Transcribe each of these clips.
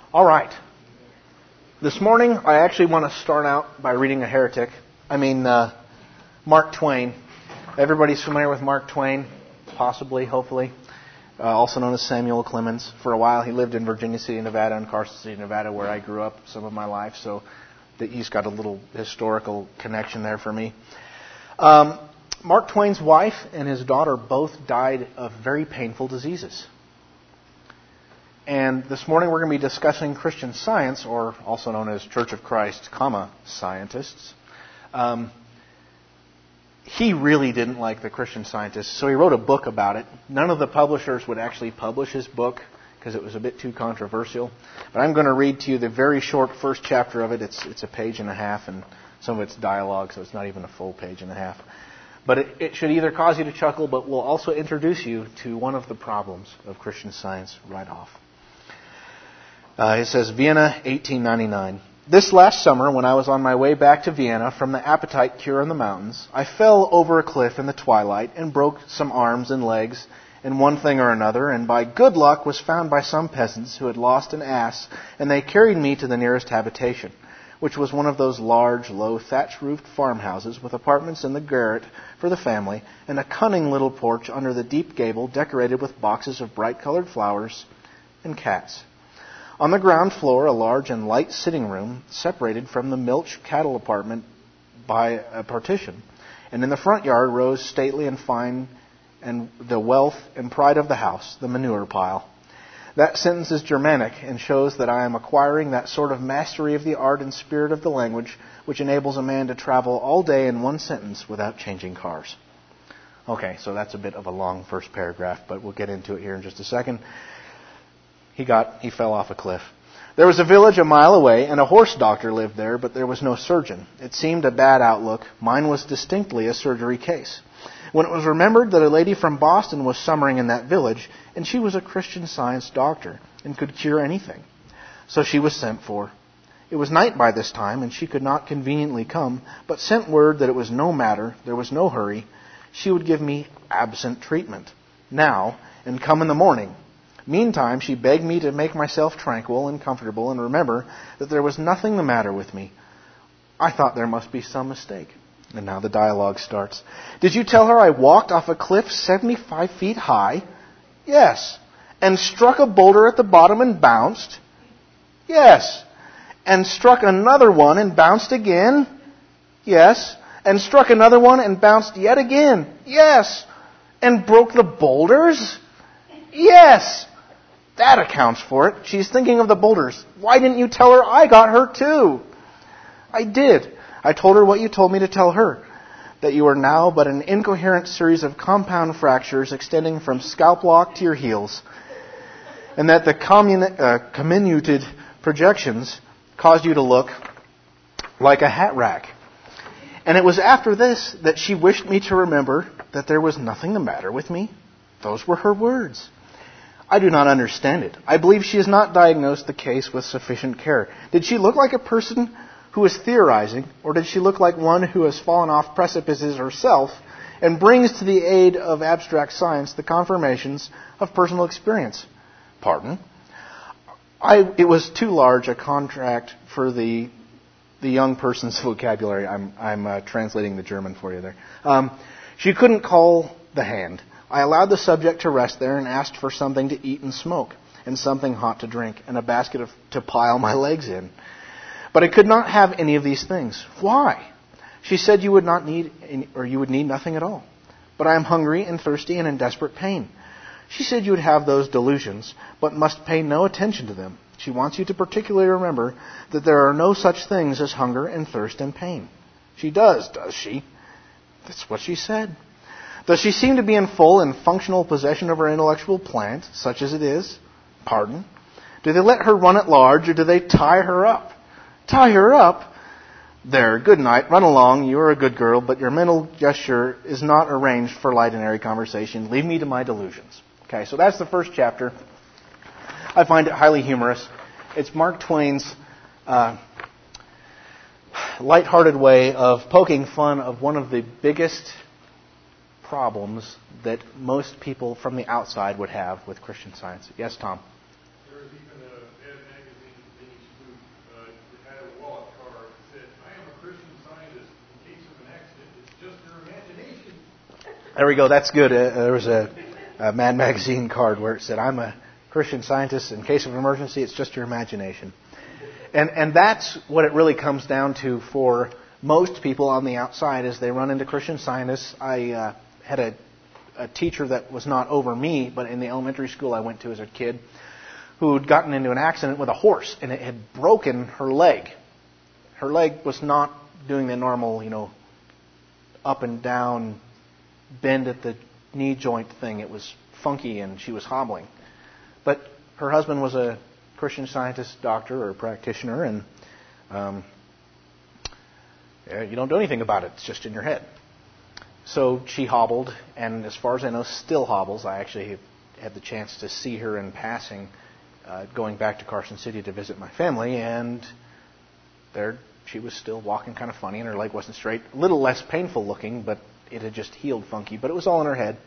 All right. This morning, I actually want to start out by reading a heretic. Mark Twain. Everybody's familiar with Mark Twain, possibly, hopefully, also known as Samuel Clemens. For a while, he lived in Virginia City, Nevada, and Carson City, Nevada, where I grew up some of my life. So he's got a little historical connection there for me. Mark Twain's wife and his daughter both died of very painful diseases. And this morning we're going to be discussing Christian Science, or also known as Church of Christ, scientists. He really didn't like the Christian Scientists, so he wrote a book about it. None of the publishers would actually publish his book because it was a bit too controversial. But I'm going to read to you the very short first chapter of it. It's a page and a half, and some of it's dialogue, so it's not even a full page and a half. But it should either cause you to chuckle, but will also introduce you to one of the problems of Christian Science right off. It says, Vienna, 1899. This last summer, when I was on my way back to Vienna from the appetite cure in the mountains, I fell over a cliff in the twilight and broke some arms and legs and one thing or another, and by good luck was found by some peasants who had lost an ass, and they carried me to the nearest habitation, which was one of those large, low, thatch-roofed farmhouses with apartments in the garret for the family, and a cunning little porch under the deep gable decorated with boxes of bright-colored flowers and cats. On the ground floor, a large and light sitting room separated from the Milch cattle apartment by a partition. And in the front yard rose stately and fine and the wealth and pride of the house, the manure pile. That sentence is Germanic and shows that I am acquiring that sort of mastery of the art and spirit of the language which enables a man to travel all day in one sentence without changing cars. Okay, so that's a bit of a long first paragraph, but we'll get into it here in just a second. He fell off a cliff. There was a village a mile away, and a horse doctor lived there, but there was no surgeon. It seemed a bad outlook. Mine was distinctly a surgery case. When it was remembered that a lady from Boston was summering in that village, and she was a Christian Science doctor and could cure anything. So she was sent for. It was night by this time, and she could not conveniently come, but sent word that it was no matter, there was no hurry. She would give me absent treatment now, and come in the morning. Meantime, she begged me to make myself tranquil and comfortable and remember that there was nothing the matter with me. I thought there must be some mistake. And now the dialogue starts. Did you tell her I walked off a cliff 75 feet high? Yes. And struck a boulder at the bottom and bounced? Yes. And struck another one and bounced again? Yes. And struck another one and bounced yet again? Yes. And broke the boulders? Yes. That accounts for it. She's thinking of the boulders. Why didn't you tell her I got hurt too? I did. I told her what you told me to tell her. That you are now but an incoherent series of compound fractures extending from scalp lock to your heels. And that the comminuted projections caused you to look like a hat rack. And it was after this that she wished me to remember that there was nothing the matter with me. Those were her words. I do not understand it. I believe she has not diagnosed the case with sufficient care. Did she look like a person who is theorizing, or did she look like one who has fallen off precipices herself and brings to the aid of abstract science the confirmations of personal experience? Pardon? It was too large a contract for the young person's vocabulary. I'm translating the German for you there. She couldn't call the hand. I allowed the subject to rest there and asked for something to eat and smoke, and something hot to drink, and a basket to pile my legs in. But I could not have any of these things. Why? She said you would not need, or you would need nothing at all. But I am hungry and thirsty and in desperate pain. She said you would have those delusions, but must pay no attention to them. She wants you to particularly remember that there are no such things as hunger and thirst and pain. She does she? That's what she said. Does she seem to be in full and functional possession of her intellectual plant, such as it is? Pardon? Do they let her run at large, or do they tie her up? Tie her up? There, good night, run along, you are a good girl, but your mental gesture is not arranged for light and airy conversation. Leave me to my delusions. Okay, so that's the first chapter. I find it highly humorous. It's Mark Twain's lighthearted way of poking fun of one of the biggest problems that most people from the outside would have with Christian Science. Yes, Tom? There was even a bad magazine There we go. That's good. There was a Mad Magazine card where it said, "I'm a Christian Scientist. In case of an emergency, it's just your imagination." And that's what it really comes down to for most people on the outside as they run into Christian Scientists. I had a teacher that was not over me, but in the elementary school I went to as a kid, who had gotten into an accident with a horse, and it had broken her leg. Her leg was not doing the normal, up and down, bend at the knee joint thing. It was funky, and she was hobbling. But her husband was a Christian Scientist doctor or practitioner, and you don't do anything about it. It's just in your head. So she hobbled, and as far as I know, still hobbles. I actually had the chance to see her in passing, going back to Carson City to visit my family, and there she was still walking kind of funny, and her leg wasn't straight. A little less painful looking, but it had just healed funky. But it was all in her head.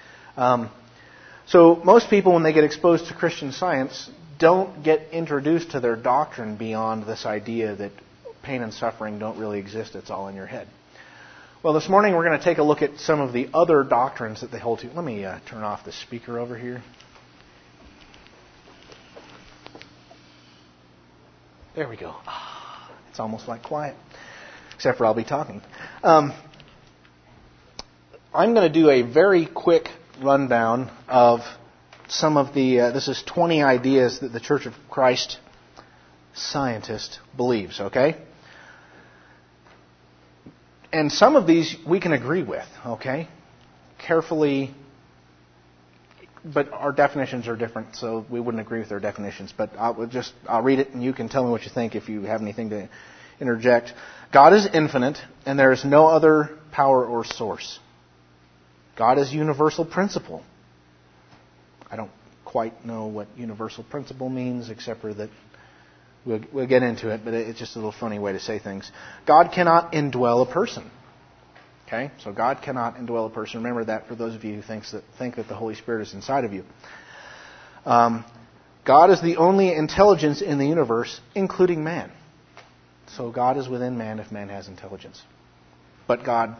So most people, when they get exposed to Christian Science, don't get introduced to their doctrine beyond this idea that pain and suffering don't really exist. It's all in your head. Well, this morning we're going to take a look at some of the other doctrines that they hold to. Let me turn off the speaker over here. There we go. It's almost like quiet, except for I'll be talking. I'm going to do a very quick rundown of some of the, this is 20 ideas that the Church of Christ Scientist believes, okay? And some of these we can agree with, okay? Carefully, but our definitions are different, so we wouldn't agree with their definitions. But I'll read it, and you can tell me what you think if you have anything to interject. God is infinite, and there is no other power or source. God is universal principle. I don't quite know what universal principle means, except for that we'll get into it, but it's just a little funny way to say things. God cannot indwell a person. Okay? So God cannot indwell a person. Remember that for those of you who think that the Holy Spirit is inside of you. God is the only intelligence in the universe, including man. So God is within man if man has intelligence. But God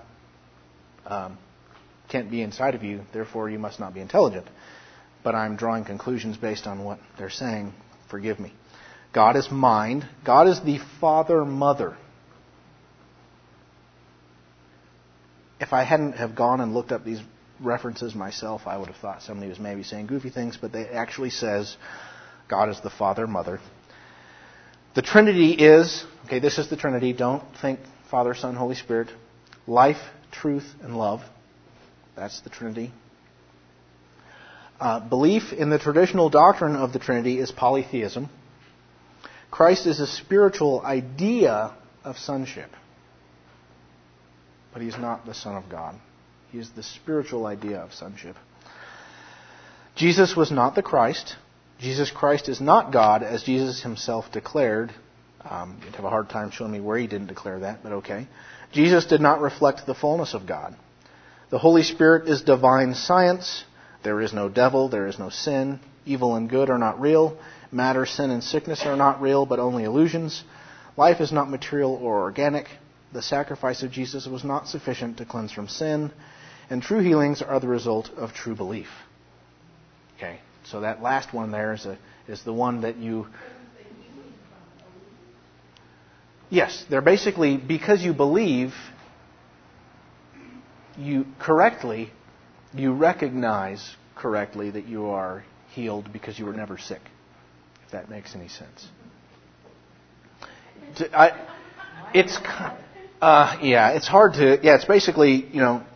can't be inside of you, therefore you must not be intelligent. But I'm drawing conclusions based on what they're saying. Forgive me. God is mind. God is the Father, Mother. If I hadn't have gone and looked up these references myself, I would have thought somebody was maybe saying goofy things, but it actually says God is the Father, Mother. The Trinity is, okay, this is the Trinity. Don't think Father, Son, Holy Spirit. Life, truth, and love. That's the Trinity. Belief in the traditional doctrine of the Trinity is polytheism. Christ is a spiritual idea of sonship. But He's not the Son of God. He is the spiritual idea of sonship. Jesus was not the Christ. Jesus Christ is not God, as Jesus Himself declared. You'd have a hard time showing me where He didn't declare that, but okay. Jesus did not reflect the fullness of God. The Holy Spirit is divine science. There is no devil. There is no sin. Evil and good are not real. Matter, sin, and sickness are not real, but only illusions. Life is not material or organic. The sacrifice of Jesus was not sufficient to cleanse from sin. And true healings are the result of true belief. Okay, so that last one there is the one that you... Yes, they're basically, because you believe, you recognize correctly that you are healed because you were never sick. If that makes any sense. It's hard to... Yeah, it's basically,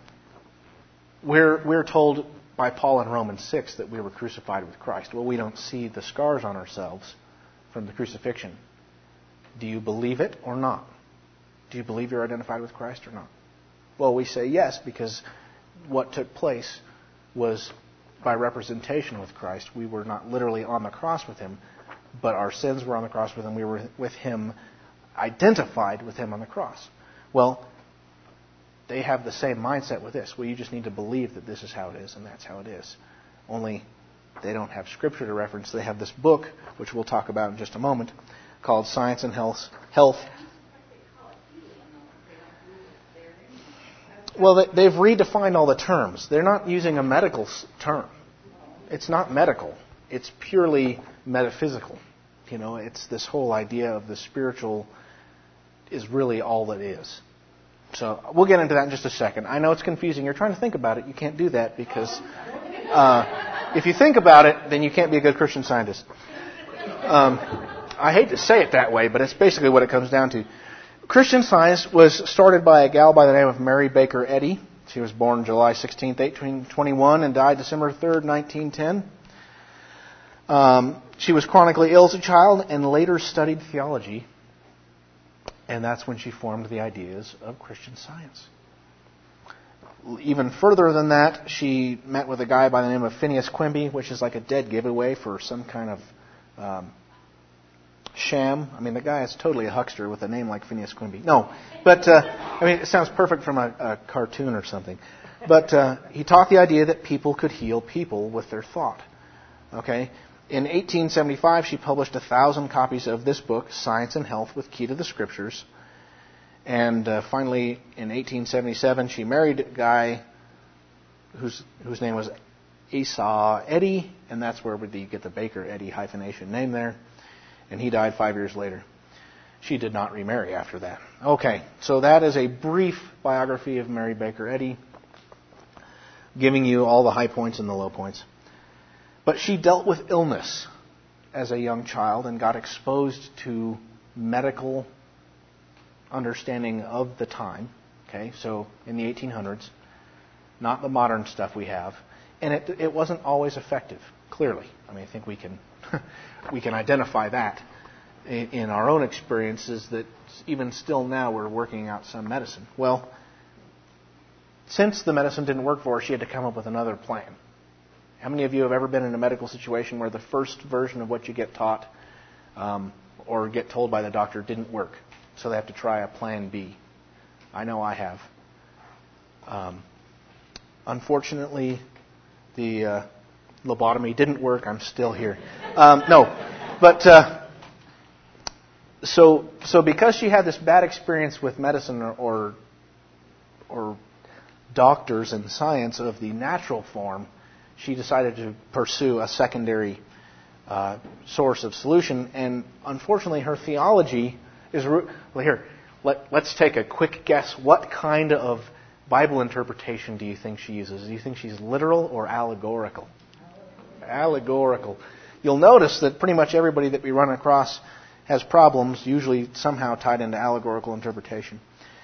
we're told by Paul in Romans 6 that we were crucified with Christ. Well, we don't see the scars on ourselves from the crucifixion. Do you believe it or not? Do you believe you're identified with Christ or not? Well, we say yes, because what took place was by representation with Christ. We were not literally on the cross with Him, but our sins were on the cross with Him. We were with Him, identified with Him on the cross. Well, they have the same mindset with this. Well, you just need to believe that this is how it is, and that's how it is. Only they don't have Scripture to reference. They have this book, which we'll talk about in just a moment, called Science and Health. Well, they've redefined all the terms. They're not using a medical term. It's not medical. It's purely metaphysical. It's this whole idea of the spiritual is really all it is. So we'll get into that in just a second. I know it's confusing. You're trying to think about it. You can't do that because if you think about it, then you can't be a good Christian Scientist. I hate to say it that way, but it's basically what it comes down to. Christian Science was started by a gal by the name of Mary Baker Eddy. She was born July 16, 1821, and died December 3, 1910. She was chronically ill as a child and later studied theology. And that's when she formed the ideas of Christian Science. Even further than that, she met with a guy by the name of Phineas Quimby, which is like a dead giveaway for some kind of sham. I mean, the guy is totally a huckster with a name like Phineas Quimby. No, but it sounds perfect from a cartoon or something. But he taught the idea that people could heal people with their thought. Okay? In 1875, she published 1,000 copies of this book, Science and Health with Key to the Scriptures. And finally, in 1877, she married a guy whose name was Asa Eddy, and that's where you get the Baker Eddy hyphenation name there. And he died 5 years later. She did not remarry after that. Okay, so that is a brief biography of Mary Baker Eddy, giving you all the high points and the low points. But she dealt with illness as a young child and got exposed to medical understanding of the time. Okay, so in the 1800s, not the modern stuff we have, and it wasn't always effective. Clearly, I think we can we can identify that in our own experiences. That even still now we're working out some medicine. Well, since the medicine didn't work for her, she had to come up with another plan. How many of you have ever been in a medical situation where the first version of what you get taught or get told by the doctor didn't work? So they have to try a plan B. I know I have. Unfortunately, the lobotomy didn't work. I'm still here. So because she had this bad experience with medicine or doctors and science of the natural form, she decided to pursue a secondary source of solution. And unfortunately, her theology is... Let's take a quick guess. What kind of Bible interpretation do you think she uses? Do you think she's literal or allegorical? Allegorical. You'll notice that pretty much everybody that we run across has problems, usually somehow tied into allegorical interpretation.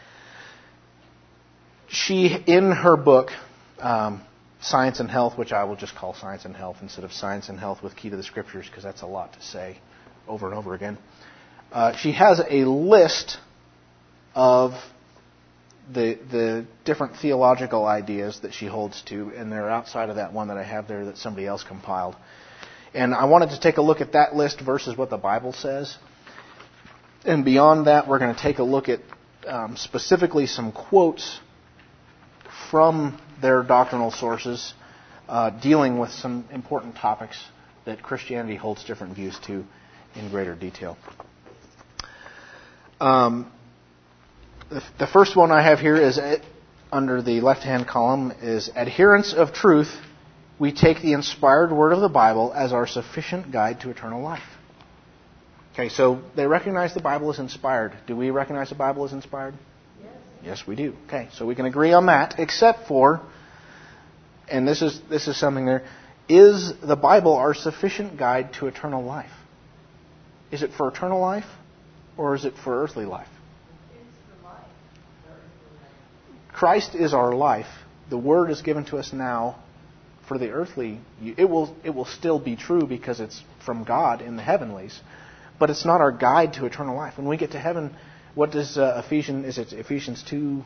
She, in her book... Science and Health, which I will just call Science and Health instead of Science and Health with Key to the Scriptures, because that's a lot to say over and over again. She has a list of the different theological ideas that she holds to, and they're outside of that one that I have there that somebody else compiled. And I wanted to take a look at that list versus what the Bible says. And beyond that, we're going to take a look at specifically some quotes from their doctrinal sources dealing with some important topics that Christianity holds different views to in greater detail. The first one I have here is under the left-hand column is adherents of truth. We take the inspired word of the Bible as our sufficient guide to eternal life. Okay, so they recognize the Bible is inspired. Do we recognize the Bible is inspired? Yes, we do. Okay, so we can agree on that, except for, and this is something there, is the Bible our sufficient guide to eternal life? Is it for eternal life, or is it for earthly life? It's for life. Christ is our life. The Word is given to us now for the earthly. It will still be true because it's from God in the heavenlies, but it's not our guide to eternal life. When we get to heaven, what does Ephesians 2?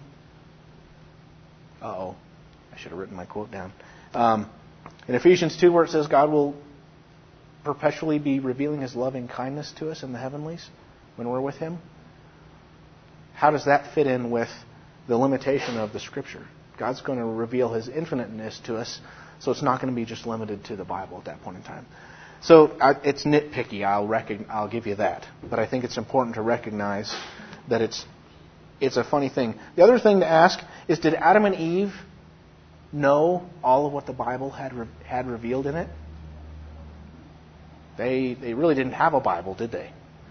I should have written my quote down. In Ephesians 2, where it says God will perpetually be revealing His loving kindness to us in the heavenlies when we're with Him. How does that fit in with the limitation of the Scripture? God's going to reveal His infiniteness to us, so it's not going to be just limited to the Bible at that point in time. So it's nitpicky, I'll give you that. But I think it's important to recognize that it's It's a funny thing. The other thing to ask is, did Adam and Eve know all of what the Bible had revealed in it? They really didn't have a Bible, did they?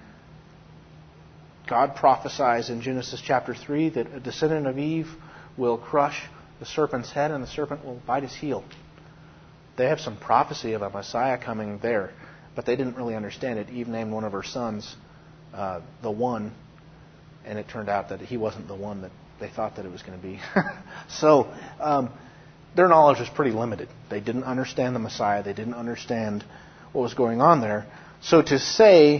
God prophesies in Genesis chapter 3 that a descendant of Eve will crush the serpent's head and the serpent will bite his heel. They have some prophecy of a Messiah coming there, but they didn't really understand it. Eve named one of her sons the One, and it turned out that he wasn't the one that they thought that it was going to be. So their knowledge was pretty limited. They didn't understand the Messiah. They didn't understand what was going on there. So to say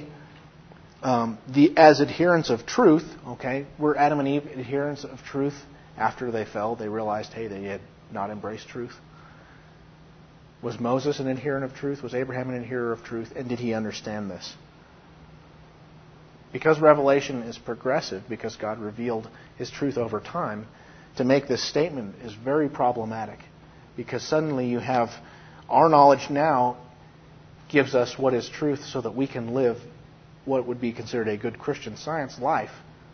as adherents of truth, okay, were Adam and Eve adherents of truth after they fell? They realized, hey, they had not embraced truth. Was Moses an adherent of truth? Was Abraham an adherent of truth? And did he understand this? Because Revelation is progressive, because God revealed His truth over time, to make this statement is very problematic. Because suddenly you have our knowledge now gives us what is truth so that we can live what would be considered a good Christian Science life.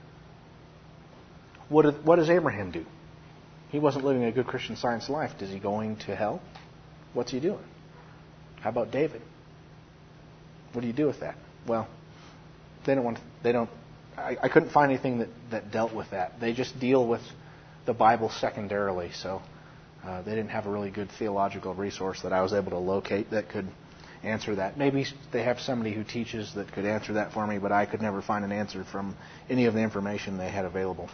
What does Abraham do? He wasn't living a good Christian Science life. Is he going to hell? What's he doing? How about David? What do you do with that? Well, I couldn't find anything that dealt with that. They just deal with the Bible secondarily. So they didn't have a really good theological resource that I was able to locate that could answer that. Maybe they have somebody who teaches that could answer that for me, but I could never find an answer from any of the information they had available.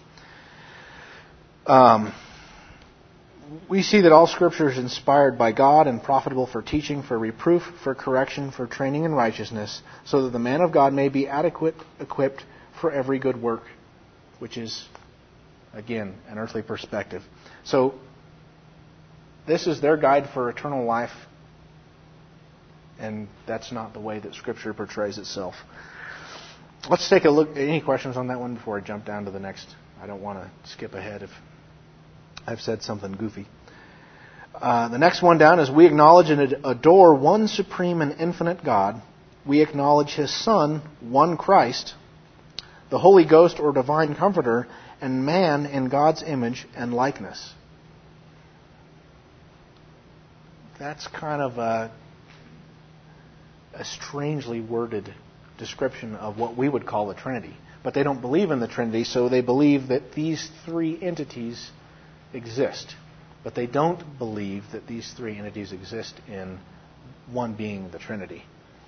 We see that all Scripture is inspired by God and profitable for teaching, for reproof, for correction, for training in righteousness, so that the man of God may be equipped for every good work, which is, again, an earthly perspective. So, this is their guide for eternal life, and that's not the way that Scripture portrays itself. Let's take a look. Any questions on that one before I jump down to the next? I don't want to skip ahead if I've said something goofy. The next one down is, we acknowledge and adore one supreme and infinite God. We acknowledge His Son, one Christ, the Holy Ghost or Divine Comforter, and man in God's image and likeness. That's kind of a strangely worded description of what we would call the Trinity. But they don't believe in the Trinity, so they believe that these three entities exist. But they don't believe that these three entities exist in one being, the Trinity.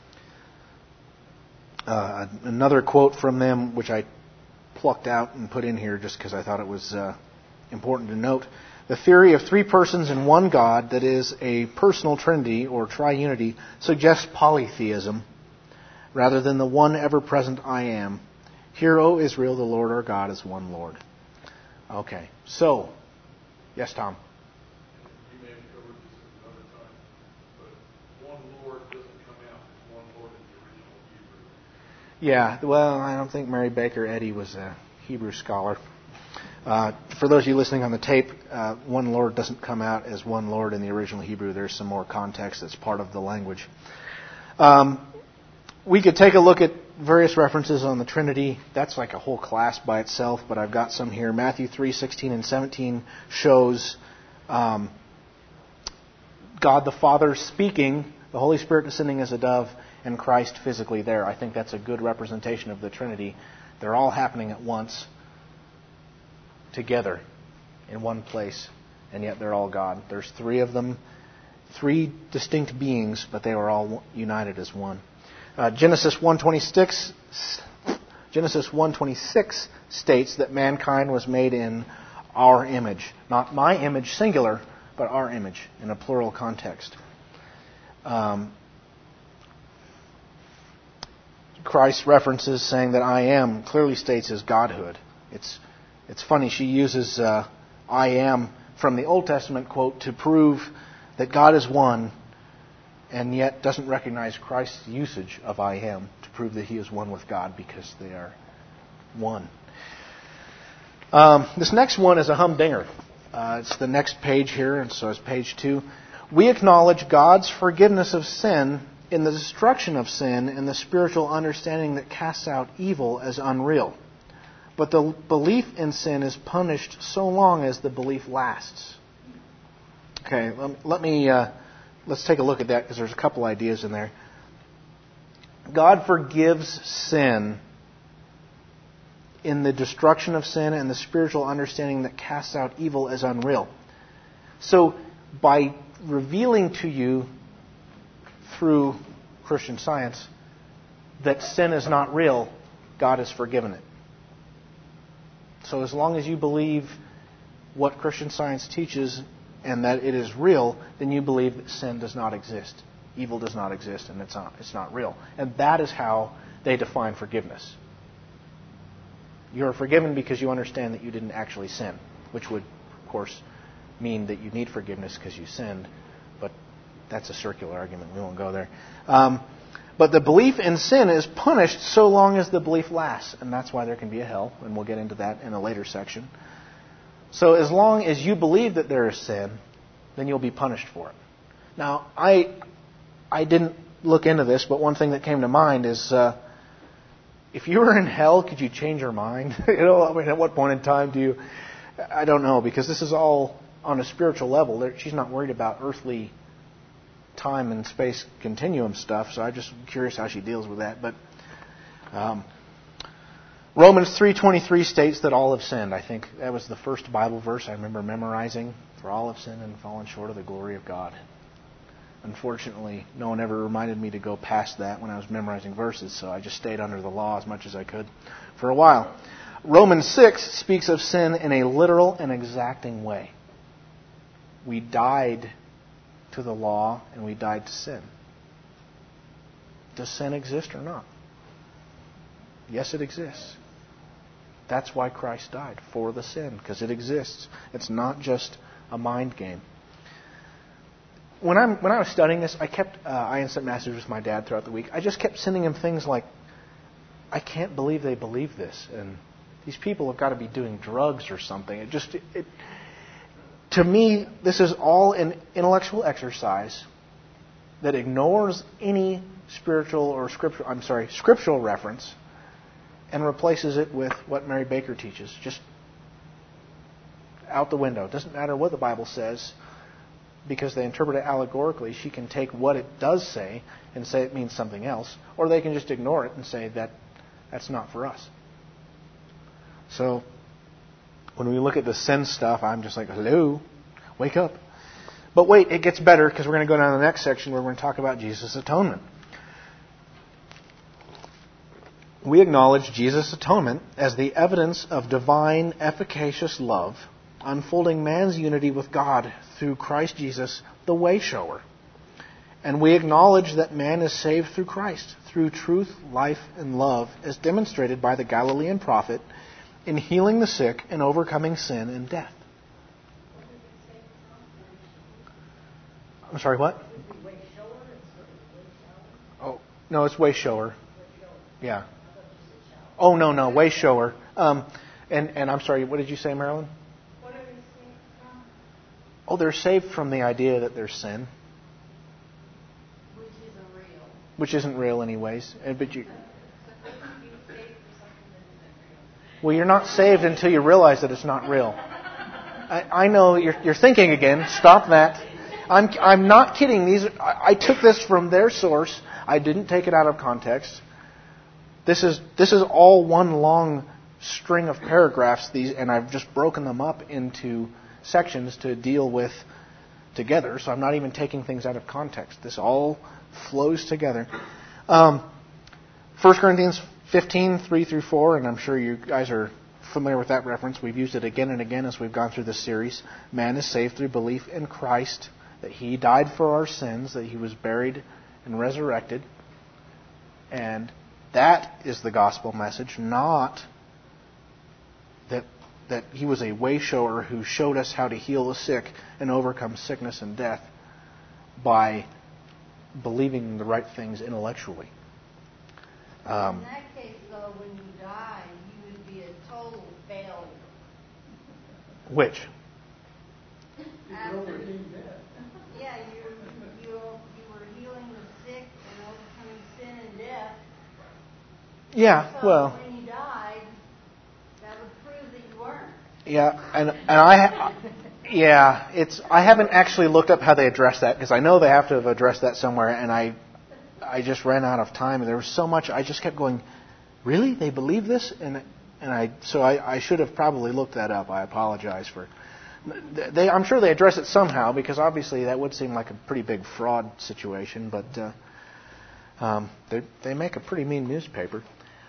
Another quote from them, which I plucked out and put in here just because I thought it was important to note. The theory of three persons in one God, that is, a personal Trinity or triunity, suggests polytheism rather than the one ever-present I am. Hear, O Israel, the Lord our God is one Lord. Okay, so, yes, Tom? You may have covered this another time, but one Lord doesn't come out as one Lord in the original Hebrew. Yeah, well, I don't think Mary Baker Eddy was a Hebrew scholar. For those of you listening on the tape, one Lord doesn't come out as one Lord in the original Hebrew. There's some more context that's part of the language. We could take a look at various references on the Trinity. That's like a whole class by itself, but I've got some here. Matthew 3:16 and 17 shows God the Father speaking, the Holy Spirit descending as a dove, and Christ physically there. I think that's a good representation of the Trinity. They're all happening at once, together, in one place, and yet they're all God. There's three of them, three distinct beings, but they are all united as one. Genesis 1:26 states that mankind was made in our image. Not my image, singular, but our image, in a plural context. Christ's references saying that I am clearly states his godhood. It's funny, she uses I am from the Old Testament quote to prove that God is one, and yet doesn't recognize Christ's usage of I am to prove that He is one with God, because they are one. This next one is a humdinger. It's the next page here, and so it's page 2. We acknowledge God's forgiveness of sin in the destruction of sin and the spiritual understanding that casts out evil as unreal. But the belief in sin is punished so long as the belief lasts. Okay, let's take a look at that because there's a couple ideas in there. God forgives sin in the destruction of sin and the spiritual understanding that casts out evil as unreal. So, by revealing to you through Christian Science that sin is not real, God has forgiven it. So as long as you believe what Christian Science teaches and that it is real, then you believe that sin does not exist. Evil does not exist, and it's not real. And that is how they define forgiveness. You are forgiven because you understand that you didn't actually sin, which would, of course, mean that you need forgiveness because you sinned. But that's a circular argument. We won't go there. But the belief in sin is punished so long as the belief lasts. And that's why there can be a hell. And we'll get into that in a later section. So as long as you believe that there is sin, then you'll be punished for it. Now, I didn't look into this, but one thing that came to mind is if you were in hell, could you change your mind? At what point in time do you... I don't know, because this is all on a spiritual level. She's not worried about earthly time and space continuum stuff, so I'm just curious how she deals with that. But Romans 3:23 states that all have sinned. I think that was the first Bible verse I remember memorizing. For all have sinned and fallen short of the glory of God. Unfortunately, no one ever reminded me to go past that when I was memorizing verses, so I just stayed under the law as much as I could for a while. Romans 6 speaks of sin in a literal and exacting way. We died to the law and we died to sin. Does sin exist or not? Yes, it exists. That's why Christ died, for the sin, because it exists. It's not just a mind game. When I was studying this, I instant messaged with my dad throughout the week. I just kept sending him things like, I can't believe they believe this, and these people have got to be doing drugs or something. To me, this is all an intellectual exercise that ignores any scriptural reference and replaces it with what Mary Baker teaches. Just out the window. It doesn't matter what the Bible says, because they interpret it allegorically. She can take what it does say and say it means something else, or they can just ignore it and say that that's not for us. So when we look at the sin stuff, I'm just like, hello, wake up. But wait, it gets better, because we're going to go down to the next section where we're going to talk about Jesus' atonement. We acknowledge Jesus' atonement as the evidence of divine, efficacious love, unfolding man's unity with God through Christ Jesus, the way shower. And we acknowledge that man is saved through Christ, through truth, life, and love, as demonstrated by the Galilean prophet in healing the sick and overcoming sin and death. I'm sorry, what? Oh, no, it's way shower. Yeah. Oh, no, way shower. And I'm sorry, what did you say, Marilyn? What are they saved from? Oh, they're saved from the idea that there's sin. Which isn't real. Which isn't real anyways. But you... So how can you be saved for something that isn't real? Well, you're not saved until you realize that it's not real. I know you're thinking again. Stop that. I'm not kidding. I took this from their source. I didn't take it out of context. This is all one long string of paragraphs. And I've just broken them up into sections to deal with together. So I'm not even taking things out of context. This all flows together. 1 Corinthians 15, 3 through 4, and I'm sure you guys are familiar with that reference. We've used it again and again as we've gone through this series. Man is saved through belief in Christ, that He died for our sins, that He was buried and resurrected. And that is the gospel message, not that He was a way shower who showed us how to heal the sick and overcome sickness and death by believing the right things intellectually. In that case, though, when you die, you would be a total failure. Which? After, yeah, you were healing the sick and overcoming sin and death. Yeah, So well... when you died, that I haven't actually looked up how they address that because I know they have to have addressed that somewhere, and I just ran out of time, and there was so much. I just kept going, really? They believe this? So I should have probably looked that up. I apologize for. I'm sure they address it somehow because obviously that would seem like a pretty big fraud situation, but they make a pretty mean newspaper.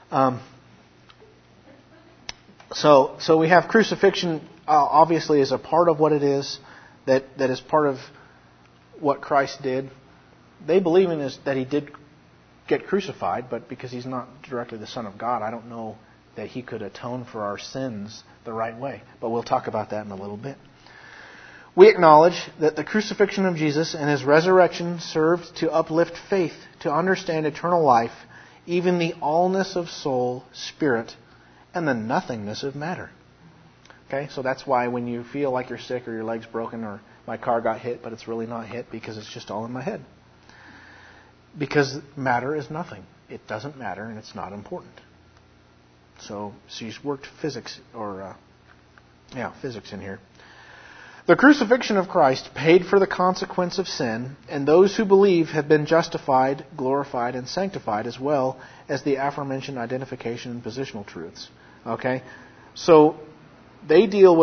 So we have crucifixion obviously is a part of what it is that is part of what Christ did. They believe in this, that He did get crucified, but because He's not directly the Son of God, I don't know that He could atone for our sins the right way. But we'll talk about that in a little bit. We acknowledge that the crucifixion of Jesus and His resurrection served to uplift faith, to understand eternal life, even the allness of soul, spirit, and the nothingness of matter. Okay, so that's why when you feel like you're sick or your leg's broken or my car got hit, but it's really not hit because it's just all in my head. Because matter is nothing. It doesn't matter and it's not important. So she's worked physics physics in here. The crucifixion of Christ paid for the consequence of sin, and those who believe have been justified, glorified, and sanctified, as well as the aforementioned identification and positional truths. Okay? So they deal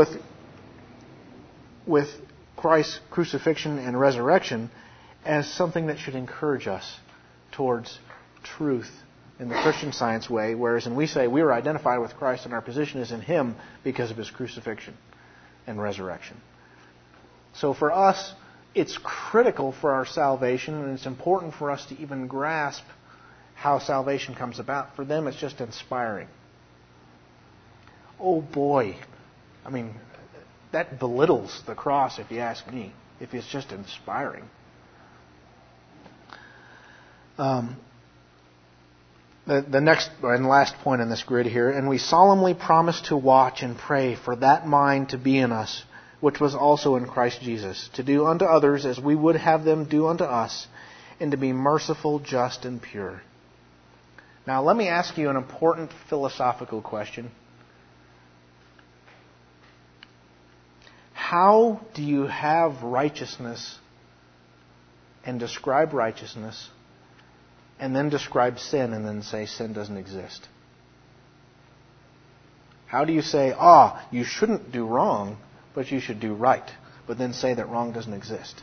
with Christ's crucifixion and resurrection as something that should encourage us towards truth in the Christian Science way, whereas when we say we are identified with Christ and our position is in Him because of His crucifixion and resurrection. So for us, it's critical for our salvation, and it's important for us to even grasp how salvation comes about. For them, it's just inspiring. Oh boy. I mean, that belittles the cross, if you ask me, if it's just inspiring. The next and last point in this grid here, and we solemnly promise to watch and pray for that mind to be in us, which was also in Christ Jesus, to do unto others as we would have them do unto us, and to be merciful, just, and pure. Now, let me ask you an important philosophical question. How do you have righteousness and describe righteousness, and then describe sin and then say sin doesn't exist? How do you say, you shouldn't do wrong, but you should do right, but then say that wrong doesn't exist?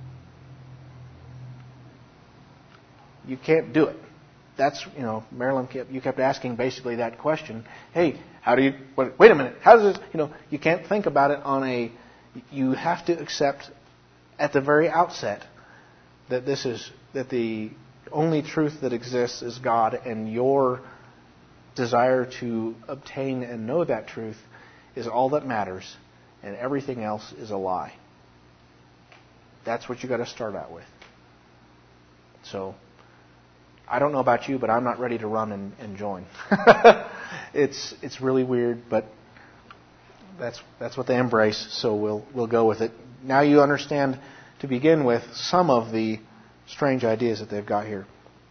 You can't do it. That's, Marilyn, you kept asking basically that question. Hey, how do you, wait a minute, how does this, you can't think about it you have to accept at the very outset that that the only truth that exists is God, and your desire to obtain and know that truth is all that matters, and everything else is a lie. That's what you got to start out with. So, I don't know about you, but I'm not ready to run and join. It's really weird, but that's what they embrace, so we'll go with it. Now you understand, to begin with, some of the strange ideas that they've got here.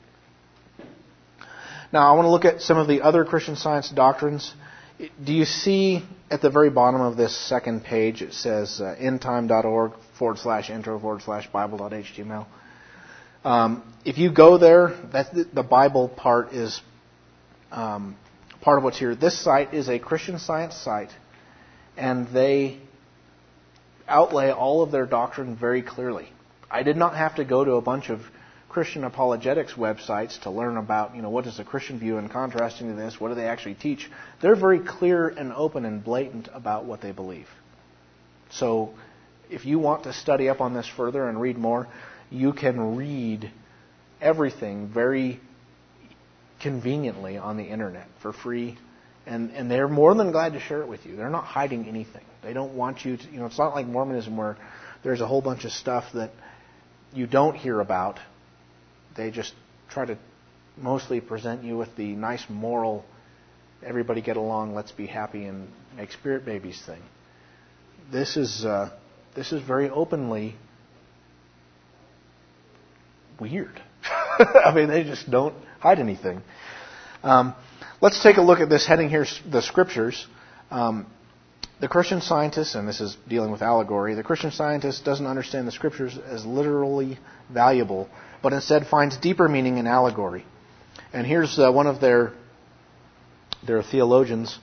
Now, I want to look at some of the other Christian Science doctrines. Do you see at the very bottom of this second page, it says endtime.org/intro/bible.html. If you go there, the Bible part is part of what's here. This site is a Christian Science site, and they outlay all of their doctrine very clearly. I did not have to go to a bunch of Christian apologetics websites to learn about, what is the Christian view in contrasting to this, what do they actually teach. They're very clear and open and blatant about what they believe. So if you want to study up on this further and read more, you can read everything very conveniently on the internet for free. And they're more than glad to share it with you. They're not hiding anything. They don't want you to, it's not like Mormonism where there's a whole bunch of stuff that you don't hear about. They just try to mostly present you with the nice moral, everybody get along, let's be happy and make spirit babies thing. This is very openly weird. I mean, they just don't hide anything. Let's take a look at this heading here, the Scriptures. The Christian scientist, and this is dealing with allegory, the Christian scientist doesn't understand the Scriptures as literally valuable, but instead finds deeper meaning in allegory. And here's one of their theologians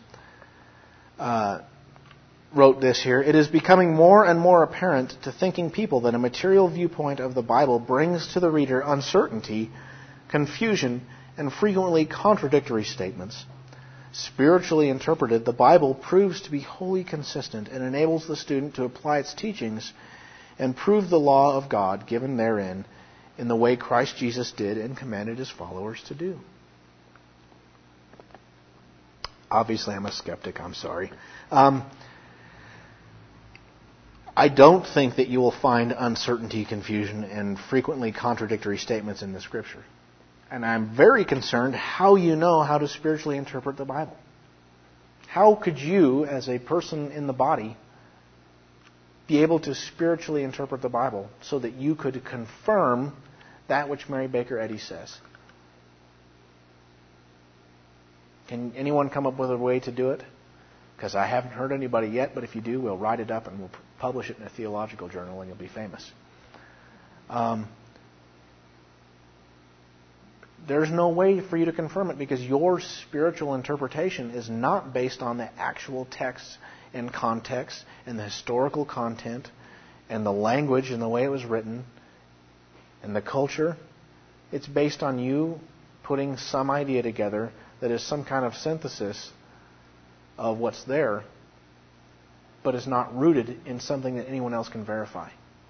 wrote this here. It is becoming more and more apparent to thinking people that a material viewpoint of the Bible brings to the reader uncertainty, confusion, and frequently contradictory statements. Spiritually interpreted, the Bible proves to be wholly consistent and enables the student to apply its teachings and prove the law of God given therein in the way Christ Jesus did and commanded his followers to do. Obviously, I'm a skeptic. I'm sorry. I don't think that you will find uncertainty, confusion, and frequently contradictory statements in the Scripture. And I'm very concerned how you know how to spiritually interpret the Bible. How could you, as a person in the body, be able to spiritually interpret the Bible so that you could confirm that which Mary Baker Eddy says? Can anyone come up with a way to do it? Because I haven't heard anybody yet, but if you do, we'll write it up and we'll publish it in a theological journal and you'll be famous. There's no way for you to confirm it because your spiritual interpretation is not based on the actual text and context and the historical content and the language and the way it was written and the culture. It's based on you putting some idea together that is some kind of synthesis of what's there, but is not rooted in something that anyone else can verify.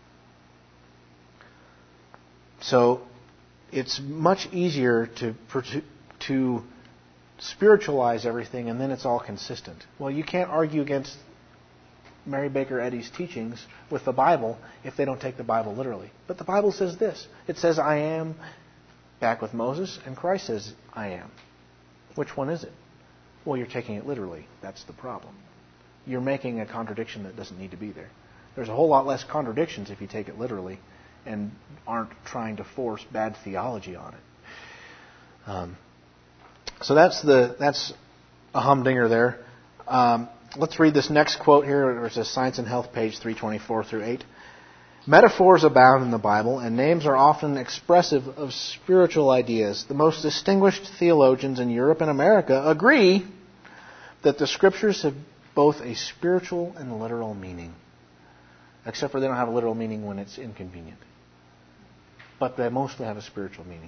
So it's much easier to spiritualize everything and then it's all consistent. Well, you can't argue against Mary Baker Eddy's teachings with the Bible if they don't take the Bible literally. But the Bible says this. It says, I am, back with Moses, and Christ says, I am. Which one is it? Well, you're taking it literally. That's the problem. You're making a contradiction that doesn't need to be there. There's a whole lot less contradictions if you take it literally and aren't trying to force bad theology on it. So that's a humdinger there. Let's read this next quote here. It says Science and Health, page 324 through 8. Metaphors abound in the Bible, and names are often expressive of spiritual ideas. The most distinguished theologians in Europe and America agree that the Scriptures have both a spiritual and literal meaning. Except for they don't have a literal meaning when it's inconvenient. But they mostly have a spiritual meaning.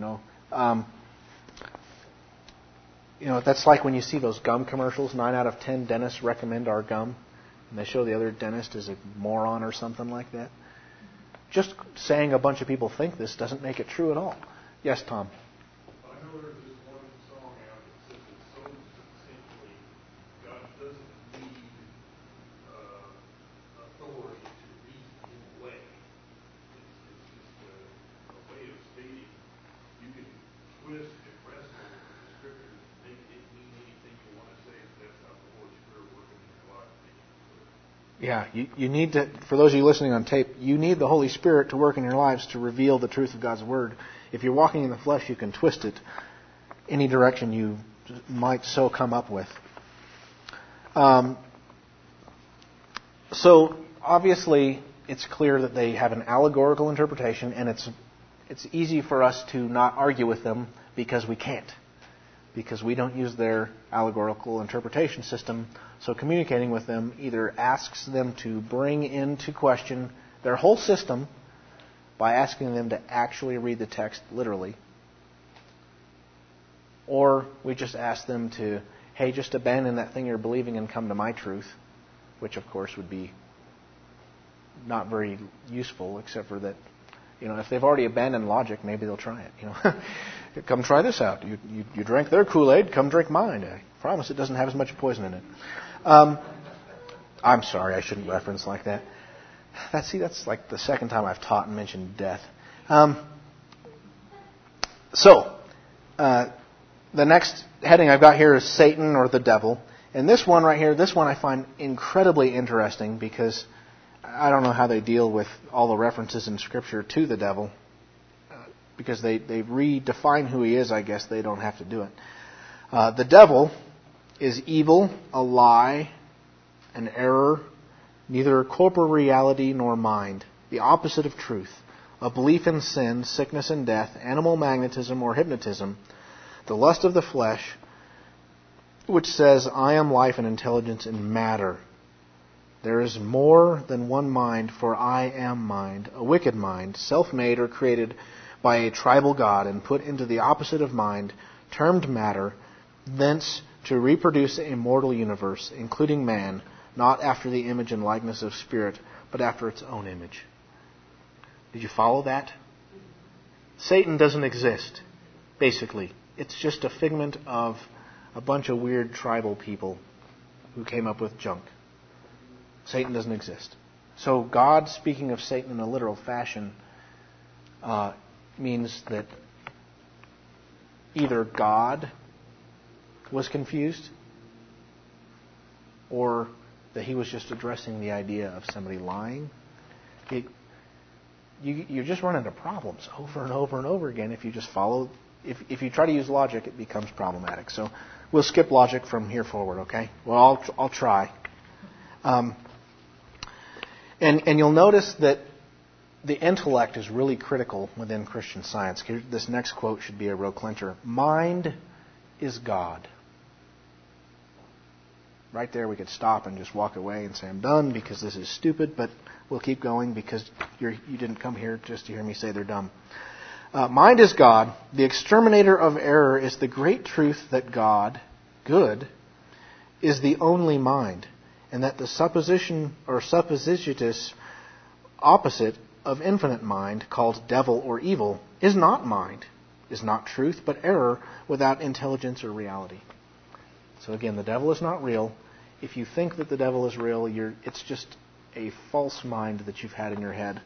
That's like when you see those gum commercials. 9 out of 10 dentists recommend our gum. And they show the other dentist as a moron or something like that. Just saying a bunch of people think this doesn't make it true at all. Yes, Tom? I know there's this one song out that says it so succinctly, God doesn't need authority to reason him away. It's just a way of stating you can twist and wrestle with the Scriptures and make it mean anything you want to say, but that's not the Holy Spirit working in your life. Yeah, you need to, for those of you listening on tape, you need the Holy Spirit to work in your lives to reveal the truth of God's Word. If you're walking in the flesh, you can twist it any direction you might so come up with. So, obviously, it's clear that they have an allegorical interpretation, and it's easy for us to not argue with them because we can't. Because we don't use their allegorical interpretation system. So communicating with them either asks them to bring into question their whole system by asking them to actually read the text literally. Or we just ask them to, hey, just abandon that thing you're believing and come to my truth. Which, of course, would be not very useful, except for that, if they've already abandoned logic, maybe they'll try it. Come try this out. You drank their Kool-Aid, come drink mine. I promise it doesn't have as much poison in it. I'm sorry, I shouldn't reference like that. That's like the second time I've taught and mentioned death. The next heading I've got here is Satan or the devil. And this one right here, I find incredibly interesting because I don't know how they deal with all the references in Scripture to the devil. Because they redefine who he is, I guess they don't have to do it. The devil is evil, a lie, an error, neither corporeality nor mind, the opposite of truth, a belief in sin, sickness and death, animal magnetism or hypnotism, the lust of the flesh, which says, I am life and intelligence in matter. There is more than one mind, for I am mind, a wicked mind, self-made or created by a tribal god and put into the opposite of mind, termed matter, thence to reproduce a mortal universe, including man, not after the image and likeness of spirit, but after its own image. Did you follow that? Satan doesn't exist, basically. It's just a figment of a bunch of weird tribal people who came up with junk. Satan doesn't exist. So God, speaking of Satan in a literal fashion, means that either God was confused or that he was just addressing the idea of somebody lying. You just run into problems over and over and over again if you just follow. If you try to use logic, it becomes problematic. So we'll skip logic from here forward, okay? Well, I'll try. And you'll notice that the intellect is really critical within Christian Science. This next quote should be a real clincher. Mind is God. Right there we could stop and just walk away and say, I'm done because this is stupid, but we'll keep going because you didn't come here just to hear me say they're dumb. Mind is God. The exterminator of error is the great truth that God, good, is the only mind, and that the supposition or supposititious opposite of infinite mind, called devil or evil, is not mind, is not truth, but error without intelligence or reality. So again, the devil is not real. If you think that the devil is real, it's just a false mind that you've had in your head.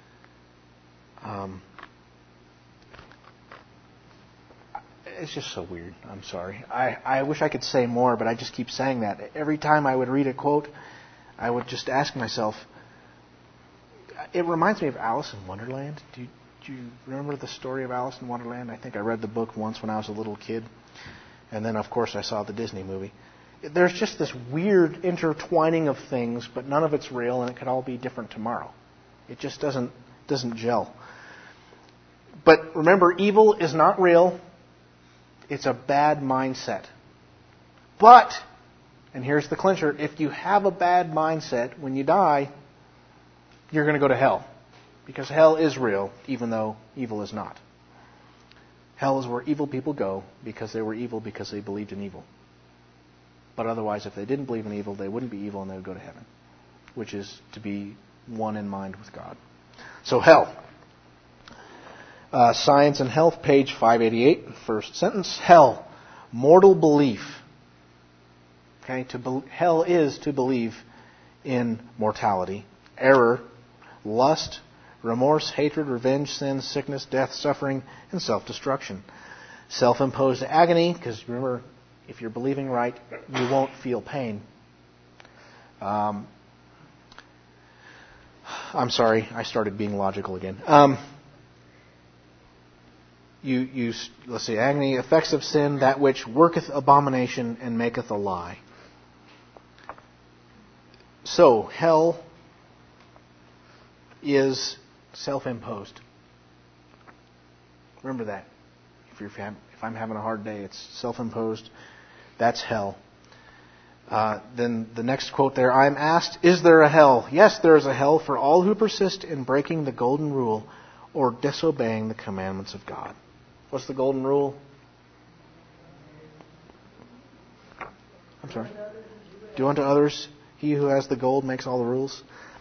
It's just so weird. I'm sorry. I wish I could say more, but I just keep saying that. Every time I would read a quote, I would just ask myself, it reminds me of Alice in Wonderland. Do you remember the story of Alice in Wonderland? I think I read the book once when I was a little kid. And then, of course, I saw the Disney movie. There's just this weird intertwining of things, but none of it's real, and it could all be different tomorrow. It just doesn't gel. But remember, evil is not real. It's a bad mindset. But, and here's the clincher, if you have a bad mindset, when you die, you're going to go to hell. Because hell is real, even though evil is not. Hell is where evil people go because they were evil because they believed in evil. But otherwise, if they didn't believe in evil, they wouldn't be evil and they would go to heaven, which is to be one in mind with God. So hell. Science and Health, page 588, first sentence. Hell, mortal belief. Okay, hell is to believe in mortality. Error, lust, remorse, hatred, revenge, sin, sickness, death, suffering, and self-destruction. Self-imposed agony, because remember, if you're believing right, you won't feel pain. I'm sorry, I started being logical again. Let's see, agony, effects of sin, that which worketh abomination and maketh a lie. So, hell is self-imposed. Remember that. If I'm having a hard day, it's self-imposed. That's hell. Then the next quote there, I am asked, is there a hell? Yes, there is a hell for all who persist in breaking the golden rule or disobeying the commandments of God. What's the golden rule? I'm sorry. Do unto others. He who has the gold makes all the rules.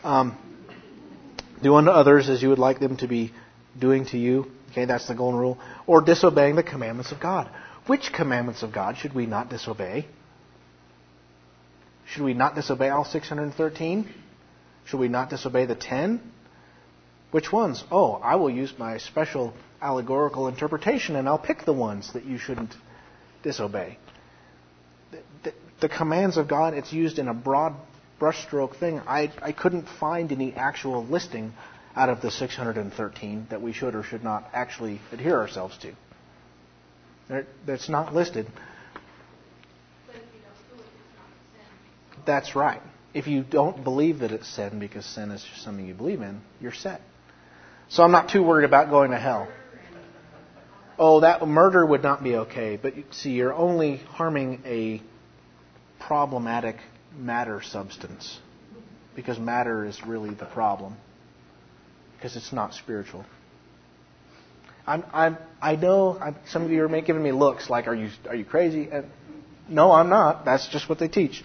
Do unto others as you would like them to be doing to you. Okay, that's the golden rule. Or disobeying the commandments of God. Which commandments of God should we not disobey? Should we not disobey all 613? Should we not disobey the 10? Which ones? Oh, I will use my special allegorical interpretation and I'll pick the ones that you shouldn't disobey. The commands of God, it's used in a broad brushstroke thing. I couldn't find any actual listing out of the 613 that we should or should not actually adhere ourselves to. That's not listed. But if you don't do it, it's not sin. That's right. If you don't believe that it's sin because sin is just something you believe in, you're set. So I'm not too worried about going to hell. Oh, that murder would not be okay. But see, you're only harming a problematic matter substance. Because matter is really the problem. Because it's not spiritual. I know some of you are giving me looks like, are you crazy? No, I'm not. That's just what they teach.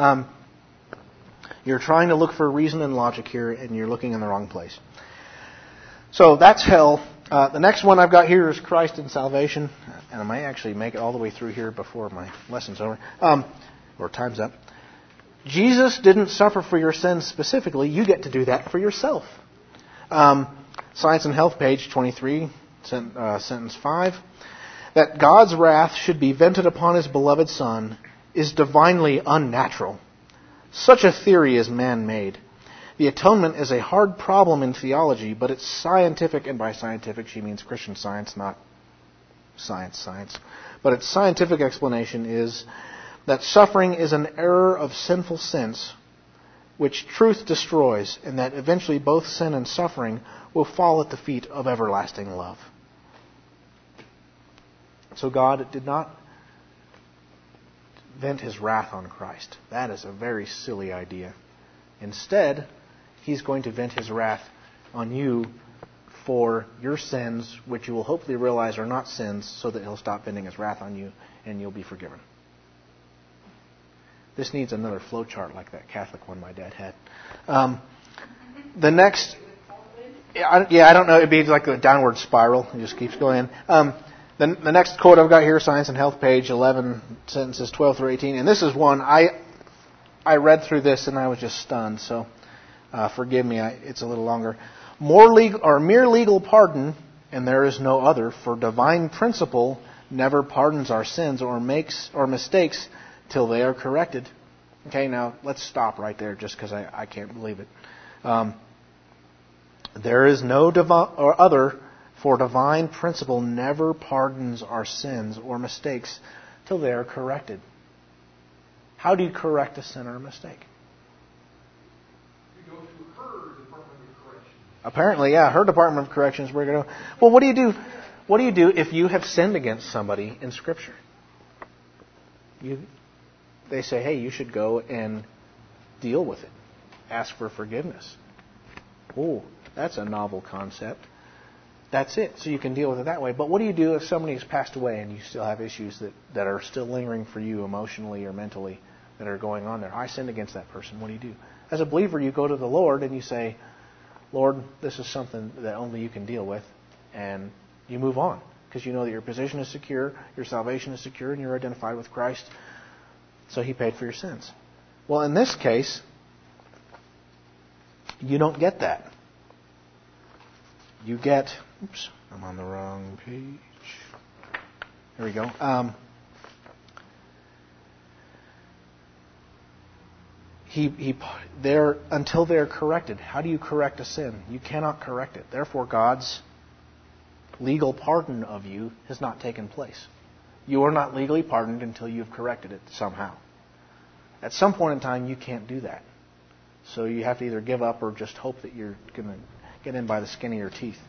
You're trying to look for reason and logic here, and you're looking in the wrong place. So that's hell. The next one I've got here is Christ and salvation. And I might actually make it all the way through here before my lesson's over. Or time's up. Jesus didn't suffer for your sins specifically. You get to do that for yourself. Science and Health, page 23, sentence 5. That God's wrath should be vented upon His beloved Son is divinely unnatural. Such a theory is man-made. The atonement is a hard problem in theology, but it's scientific, and by scientific she means Christian science, not science. But its scientific explanation is that suffering is an error of sinful sense, which truth destroys, and that eventually both sin and suffering will fall at the feet of everlasting love. So God did not vent His wrath on Christ. That is a very silly idea. Instead, He's going to vent His wrath on you for your sins, which you will hopefully realize are not sins, so that He'll stop venting His wrath on you and you'll be forgiven. This needs another flowchart like that Catholic one my dad had. The next, I don't know, it'd be like a downward spiral. It just keeps going in. The next quote I've got here, Science and Health, page 11, sentences 12 through 18. And this is one, I read through this and I was just stunned, so forgive me, it's a little longer. Mere legal pardon, and there is no other, for divine principle never pardons our sins or mistakes till they are corrected. Okay, now let's stop right there just because I can't believe it. There is no other, for divine principle never pardons our sins or mistakes till they are corrected. How do you correct a sin or a mistake? You go to her Department of Corrections. Apparently, yeah, her Department of Corrections. We're going to. Well, what do you do? What do you do if you have sinned against somebody in Scripture? They say, hey, you should go and deal with it. Ask for forgiveness. Oh, that's a novel concept. That's it. So you can deal with it that way. But what do you do if somebody has passed away and you still have issues that are still lingering for you emotionally or mentally that are going on there? I sinned against that person. What do you do? As a believer, you go to the Lord and you say, Lord, this is something that only you can deal with. And you move on. Because you know that your position is secure, your salvation is secure, and you're identified with Christ. So He paid for your sins. Well, in this case, you don't get that. You get... Oops, I'm on the wrong page. There we go. Until they're corrected. How do you correct a sin? You cannot correct it. Therefore, God's legal pardon of you has not taken place. You are not legally pardoned until you've corrected it somehow. At some point in time, you can't do that. So you have to either give up or just hope that you're going to get in by the skin of your teeth.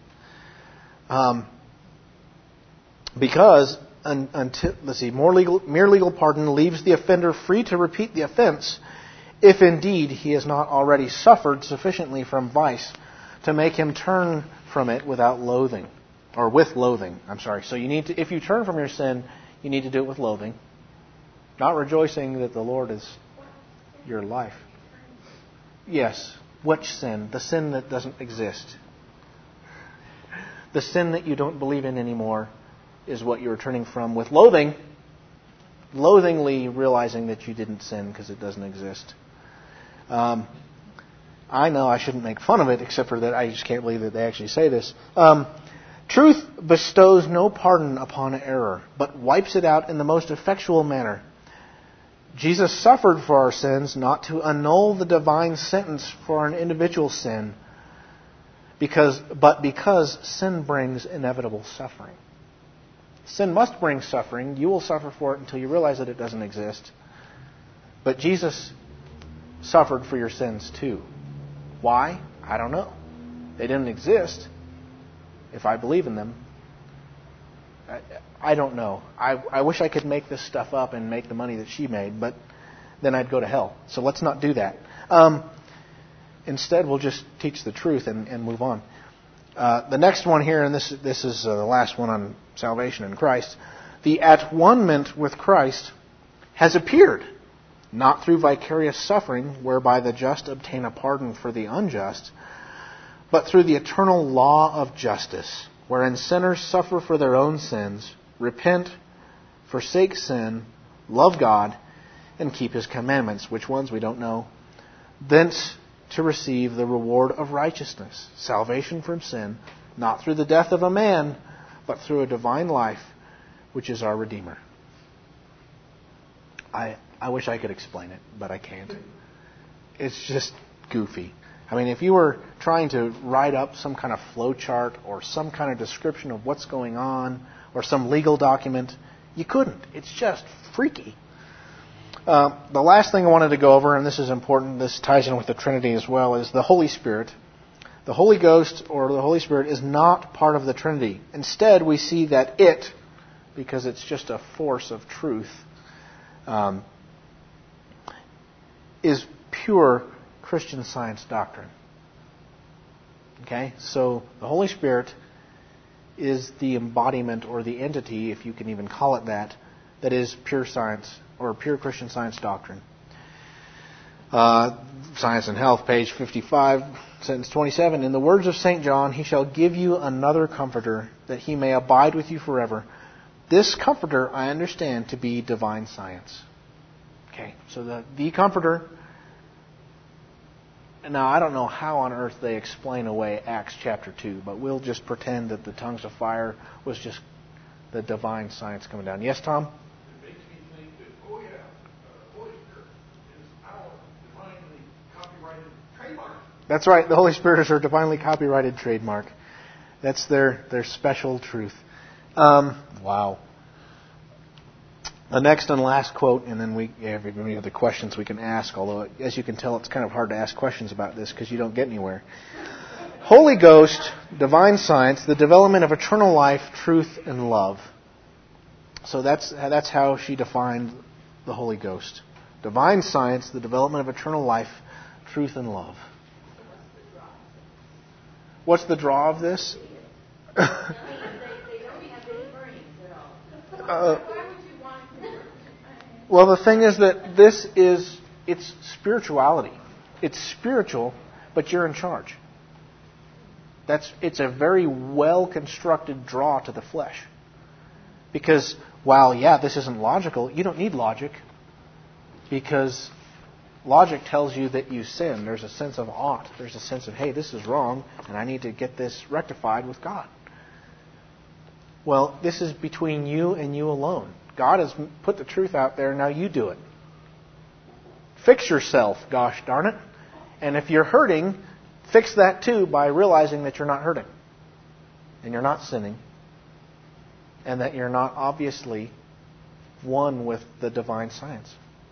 Because mere legal pardon leaves the offender free to repeat the offense, if indeed he has not already suffered sufficiently from vice to make him turn from it without loathing, or with loathing. I'm sorry. So you need to, if you turn from your sin, you need to do it with loathing, not rejoicing that the Lord is your life. Yes. Which sin? The sin that doesn't exist. The sin that you don't believe in anymore is what you're turning from with loathing, loathingly realizing that you didn't sin because it doesn't exist. I know I shouldn't make fun of it, except for that I just can't believe that they actually say this. Truth bestows no pardon upon error, but wipes it out in the most effectual manner. Jesus suffered for our sins, not to annul the divine sentence for an individual sin, but because sin brings inevitable suffering. Sin must bring suffering. You will suffer for it until you realize that it doesn't exist. But Jesus suffered for your sins too. Why? I don't know. They didn't exist if I believe in them. I don't know. I wish I could make this stuff up and make the money that she made, but then I'd go to hell. So let's not do that. Instead, we'll just teach the truth and move on. The next one here, and this is the last one on salvation in Christ. The at-one-ment with Christ has appeared, not through vicarious suffering, whereby the just obtain a pardon for the unjust, but through the eternal law of justice, wherein sinners suffer for their own sins, repent, forsake sin, love God, and keep His commandments. Which ones we don't know. Thence to receive the reward of righteousness, salvation from sin, not through the death of a man, but through a divine life, which is our Redeemer. I wish I could explain it, but I can't. It's just goofy. I mean, if you were trying to write up some kind of flow chart or some kind of description of what's going on or some legal document, you couldn't. It's just freaky. The last thing I wanted to go over, and this is important, this ties in with the Trinity as well, is the Holy Spirit. The Holy Ghost or the Holy Spirit is not part of the Trinity. Instead, we see that it, because it's just a force of truth, is pure Christian Science doctrine. Okay? So the Holy Spirit is the embodiment or the entity, if you can even call it that is pure science or pure Christian Science doctrine. Science and Health, page 55, sentence 27. In the words of St. John, He shall give you another Comforter, that He may abide with you forever. This Comforter I understand to be divine science. Okay, so the Comforter. Now, I don't know how on earth they explain away Acts chapter 2, but we'll just pretend that the tongues of fire was just the divine science coming down. Yes, Tom? It makes me think that, Holy Spirit is our divinely copyrighted trademark. That's right. The Holy Spirit is our divinely copyrighted trademark. That's their special truth. Wow. The next and last quote, and then we have any other questions we can ask, although, as you can tell, it's kind of hard to ask questions about this because you don't get anywhere. Holy Ghost, divine science, the development of eternal life, truth, and love. So that's how she defined the Holy Ghost. Divine science, the development of eternal life, truth, and love. What's the draw of this? They don't have any brains at all. Well, the thing is that it's spirituality. It's spiritual, but you're in charge. It's a very well-constructed draw to the flesh. Because while, this isn't logical, you don't need logic. Because logic tells you that you sin. There's a sense of ought. There's a sense of, hey, this is wrong, and I need to get this rectified with God. Well, this is between you and you alone. God has put the truth out there, now you do it. Fix yourself, gosh darn it. And if you're hurting, fix that too by realizing that you're not hurting. And you're not sinning. And that you're not obviously one with the divine science.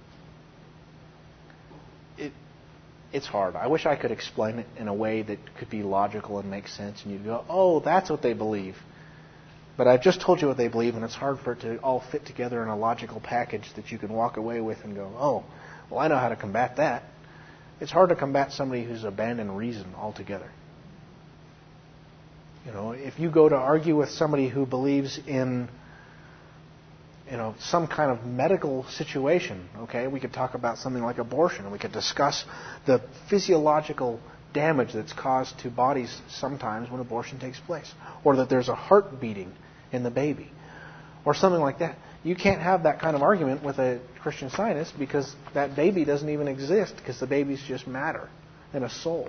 It's hard. I wish I could explain it in a way that could be logical and make sense. And you'd go, oh, that's what they believe. But I've just told you what they believe, and it's hard for it to all fit together in a logical package that you can walk away with and go, oh, well, I know how to combat that. It's hard to combat somebody who's abandoned reason altogether. If you go to argue with somebody who believes in, some kind of medical situation, okay, we could talk about something like abortion, and we could discuss the physiological damage that's caused to bodies sometimes when abortion takes place, or that there's a heart beating in the baby, or something like that. You can't have that kind of argument with a Christian Scientist because that baby doesn't even exist, because the baby's just matter and a soul.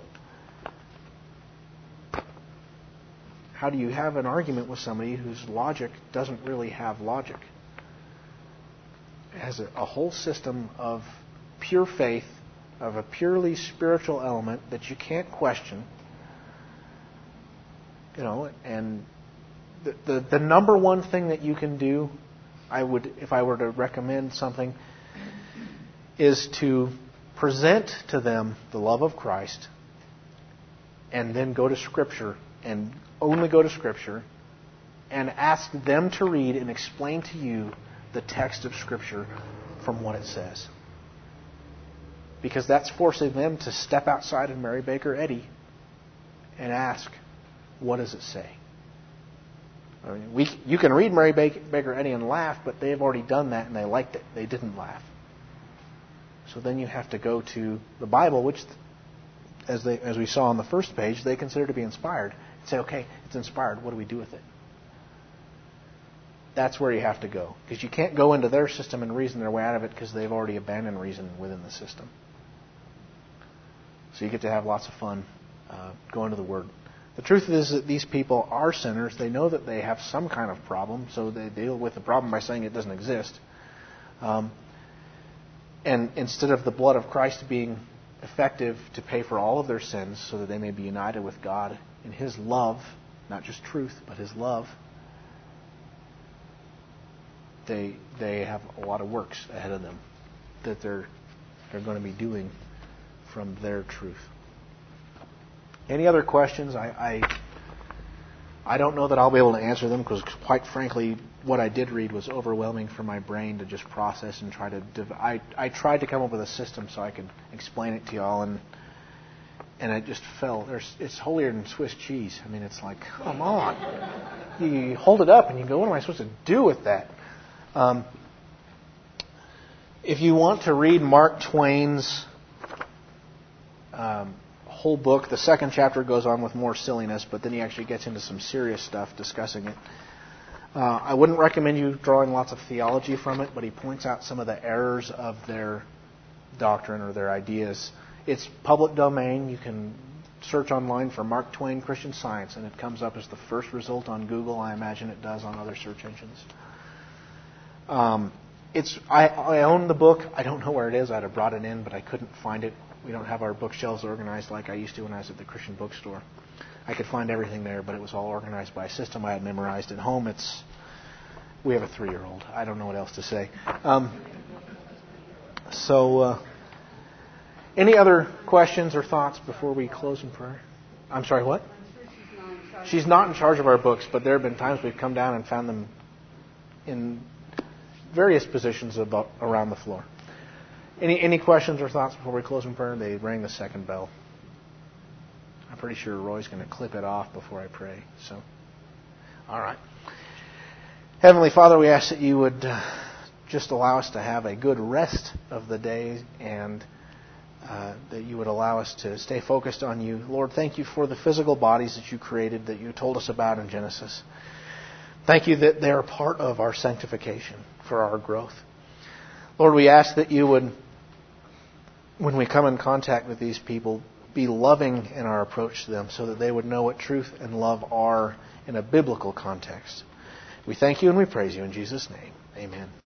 How do you have an argument with somebody whose logic doesn't really have logic? It has a whole system of pure faith, of a purely spiritual element that you can't question. And the number one thing that you can do, if I were to recommend something, is to present to them the love of Christ, and then go to Scripture, and only go to Scripture, and ask them to read and explain to you the text of Scripture from what it says. Because that's forcing them to step outside of Mary Baker Eddy and ask, what does it say? I mean, you can read Mary Baker Eddy and laugh, but they've already done that and they liked it. They didn't laugh. So then you have to go to the Bible, which, as we saw on the first page, they consider to be inspired. And say, okay, it's inspired. What do we do with it? That's where you have to go. Because you can't go into their system and reason their way out of it because they've already abandoned reason within the system. So you get to have lots of fun going to the Word. The truth is that these people are sinners. They know that they have some kind of problem, so they deal with the problem by saying it doesn't exist. And instead of the blood of Christ being effective to pay for all of their sins so that they may be united with God in His love, not just truth, but His love, they have a lot of works ahead of them that they're going to be doing from their truth. Any other questions? I don't know that I'll be able to answer them because, quite frankly, what I did read was overwhelming for my brain to just process and try to. I tried to come up with a system so I could explain it to y'all, and it just fell. It's holier than Swiss cheese. I mean, it's like, come on. You hold it up and you go, what am I supposed to do with that? If you want to read Mark Twain's whole book, the second chapter goes on with more silliness, but then he actually gets into some serious stuff discussing it. I wouldn't recommend you drawing lots of theology from it, but he points out some of the errors of their doctrine or their ideas. It's public domain. You can search online for Mark Twain Christian Science, and it comes up as the first result on Google. I imagine it does on other search engines. I own the book. I don't know where it is. I'd have brought it in, but I couldn't find it. We don't have our bookshelves organized like I used to when I was at the Christian bookstore. I could find everything there, but it was all organized by a system I had memorized at home. We have a 3-year-old. I don't know what else to say. Any other questions or thoughts before we close in prayer? I'm sorry, what? She's not in charge of our books, but there have been times we've come down and found them in various positions around the floor. Any questions or thoughts before we close in prayer? They rang the second bell. I'm pretty sure Roy's going to clip it off before I pray. So, all right. Heavenly Father, we ask that you would just allow us to have a good rest of the day, and that you would allow us to stay focused on you. Lord, thank you for the physical bodies that you created, that you told us about in Genesis. Thank you that they are part of our sanctification for our growth. Lord, we ask that you would, when we come in contact with these people, be loving in our approach to them so that they would know what truth and love are in a biblical context. We thank you and we praise you in Jesus' name. Amen.